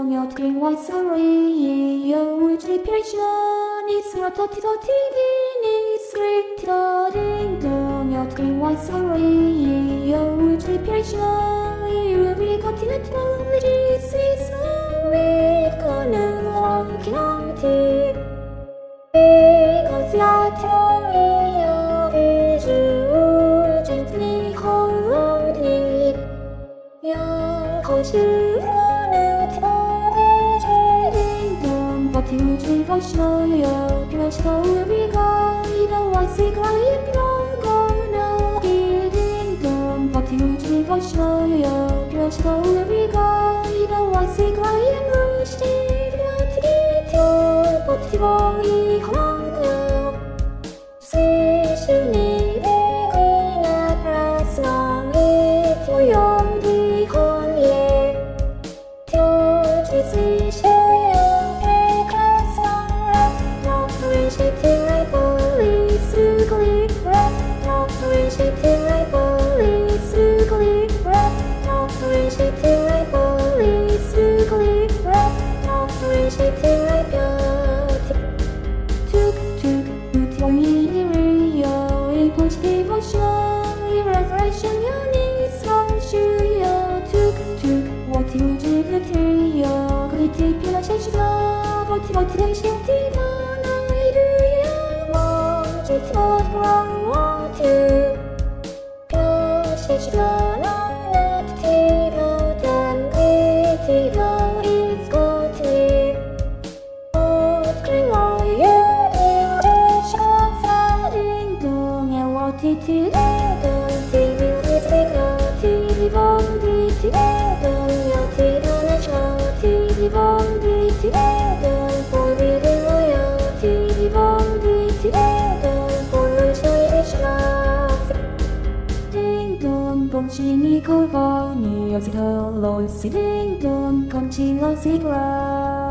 jag tvingas sorry. Jag utrypper ni sratati ni skripta ding dong. Jag tvingas sorry. Jag utrypper vi går till ett mål i sista veckan av knappt. Because jag tror jag vill gently hold me. Jag har tjuvat vad till utrypper jag kan stå vi går i dag och se grejen någon i din dom. Vad till utrypper jag kan stå vi går i dag och se grejen mustig till tur på tillvaro i Hongkong. Se tjuv vägarna prassan ut och jag blir hånge. Till sig tjuv vägarna not reaching till I police ugly not reaching till I police ugly not reaching till I police ugly not reaching till I got tuk ut jag i jag positiv i resurrection jag ni som tjuv tuk what you do till jag kritik jag känner vad till till it's not wrong what to Passage activo than critivo is got to Åtkring you touch of fighting dong and what it is TV is creativo TV jag tiden TV for reading jag TV Bông chi ni khôi voi nhiều sự thơ lối xí đinh đồn con chi lo xí ra